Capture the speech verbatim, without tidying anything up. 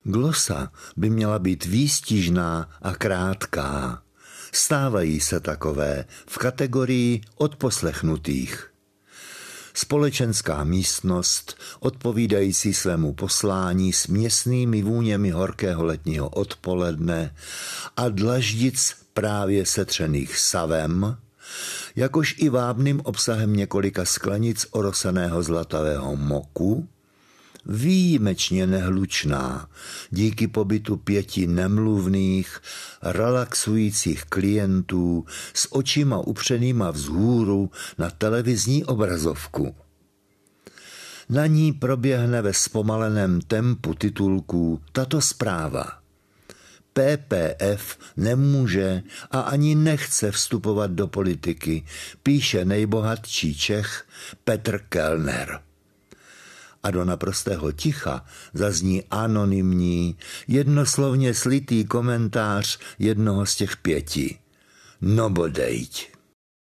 Glosa by měla být výstižná a krátká. Stávají se takové v kategorii odposlechnutých. Společenská místnost, odpovídající svému poslání s měsnými vůněmi horkého letního odpoledne a dlaždic právě setřených savem, jakož i vábným obsahem několika sklenic oroseného zlatavého moku, výjimečně nehlučná díky pobytu pěti nemluvných, relaxujících klientů s očima upřenýma vzhůru na televizní obrazovku. Na ní proběhne ve zpomaleném tempu titulků tato zpráva. P P F nemůže a ani nechce vstupovat do politiky, píše nejbohatší Čech Petr Kellner. A do naprostého ticha zazní anonymní, jednoslovně slitý komentář jednoho z těch pěti. No bodejť.